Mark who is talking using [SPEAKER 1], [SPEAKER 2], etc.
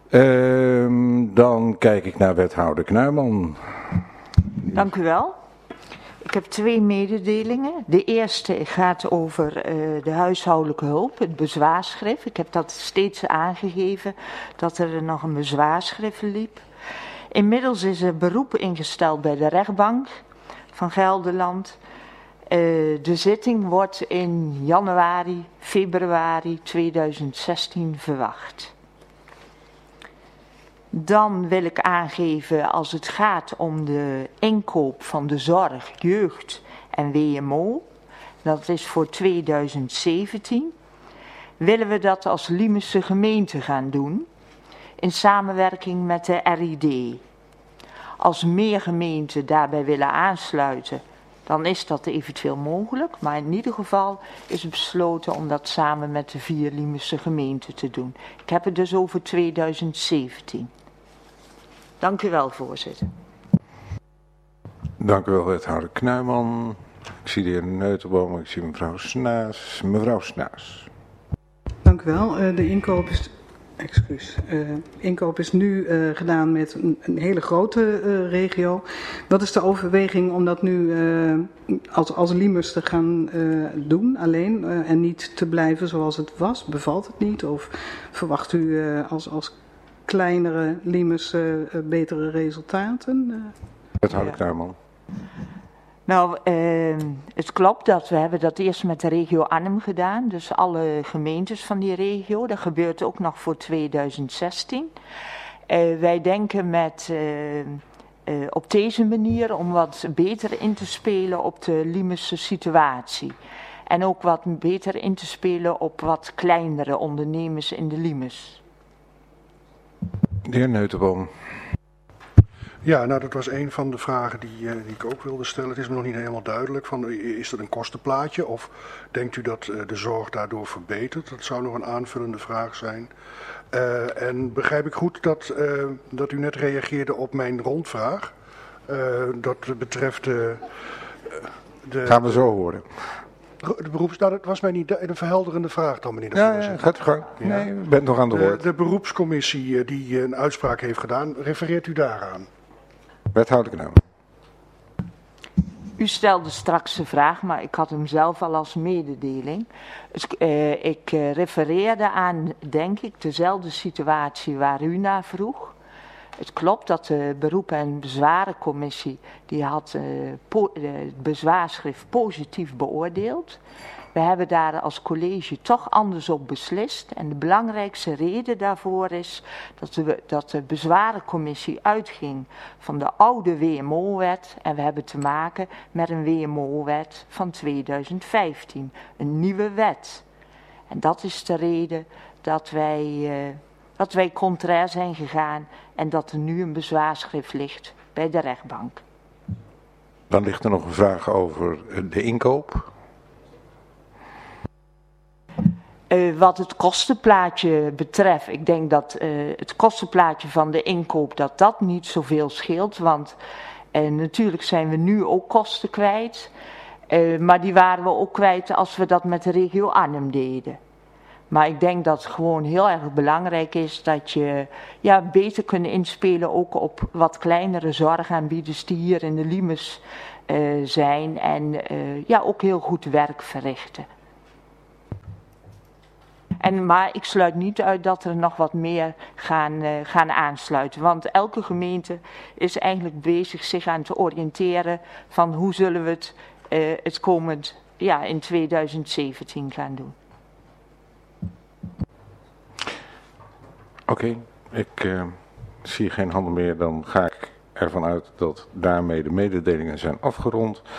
[SPEAKER 1] Dan kijk ik naar wethouder Knuijman.
[SPEAKER 2] Dank u wel. Ik heb 2 mededelingen. De eerste gaat over de huishoudelijke hulp, het bezwaarschrift. Ik heb dat steeds aangegeven dat er nog een bezwaarschrift liep. Inmiddels is er beroep ingesteld bij de rechtbank van Gelderland. De zitting wordt in januari, februari 2016 verwacht. Dan wil ik aangeven, als het gaat om de inkoop van de zorg, jeugd en WMO, dat is voor 2017, willen we dat als Liemerse gemeente gaan doen, in samenwerking met de RID. Als meer gemeenten daarbij willen aansluiten, dan is dat eventueel mogelijk, maar in ieder geval is het besloten om dat samen met de 4 Liemerse gemeenten te doen. Ik heb het dus over 2017. Dank u wel, voorzitter.
[SPEAKER 1] Dank u wel, wethouder Knuijman. Ik zie de heer Neutelboom, ik zie mevrouw Snaas. Mevrouw Snaas.
[SPEAKER 3] Dank u wel. De inkoop is nu gedaan met een hele grote regio. Wat is de overweging om dat nu als Liemers te gaan doen alleen en niet te blijven zoals het was? Bevalt het niet? Of verwacht u als kleinere Liemers betere resultaten?
[SPEAKER 1] Wethouder Knuijman.
[SPEAKER 2] Nou, het klopt dat we hebben dat eerst met de regio Arnhem gedaan. Dus alle gemeentes van die regio. Dat gebeurt ook nog voor 2016. Wij denken op deze manier om wat beter in te spelen op de Liemerse situatie. En ook wat beter in te spelen op wat kleinere ondernemers in de Liemers.
[SPEAKER 1] De heer Neutelboom.
[SPEAKER 4] Ja, nou dat was een van de vragen die ik ook wilde stellen. Het is me nog niet helemaal duidelijk. Is dat een kostenplaatje of denkt u dat de zorg daardoor verbetert? Dat zou nog een aanvullende vraag zijn. En begrijp ik goed dat u net reageerde op mijn rondvraag? Dat betreft de
[SPEAKER 1] Gaan we zo horen.
[SPEAKER 4] Dat was mij niet een verhelderende vraag dan, meneer de voorzitter.
[SPEAKER 1] Ja, gaat u gang. Ja. Nee, u bent nog aan de woord.
[SPEAKER 4] De beroepscommissie die een uitspraak heeft gedaan, refereert u daaraan?
[SPEAKER 1] Wethouder Knuijman.
[SPEAKER 2] U stelde straks de vraag, maar ik had hem zelf al als mededeling. Ik refereerde aan, denk ik, dezelfde situatie waar u naar vroeg. Het klopt dat de beroep- en bezwarencommissie die had het bezwaarschrift positief beoordeeld. We hebben daar als college toch anders op beslist. En de belangrijkste reden daarvoor is dat de bezwarencommissie uitging van de oude WMO-wet. En we hebben te maken met een WMO-wet van 2015. Een nieuwe wet. En dat is de reden dat wij contrair zijn gegaan en dat er nu een bezwaarschrift ligt bij de rechtbank.
[SPEAKER 1] Dan ligt er nog een vraag over de inkoop.
[SPEAKER 2] Wat het kostenplaatje betreft, ik denk dat het kostenplaatje van de inkoop dat niet zoveel scheelt. Want natuurlijk zijn we nu ook kosten kwijt. Maar die waren we ook kwijt als we dat met de regio Arnhem deden. Maar ik denk dat het gewoon heel erg belangrijk is dat je beter kunt inspelen ook op wat kleinere zorgaanbieders die hier in de Liemers zijn. En ook heel goed werk verrichten. Maar ik sluit niet uit dat er nog wat meer gaan aansluiten. Want elke gemeente is eigenlijk bezig zich aan te oriënteren van hoe zullen we het komend in 2017 gaan doen.
[SPEAKER 1] Oké, ik zie geen handen meer. Dan ga ik ervan uit dat daarmee de mededelingen zijn afgerond.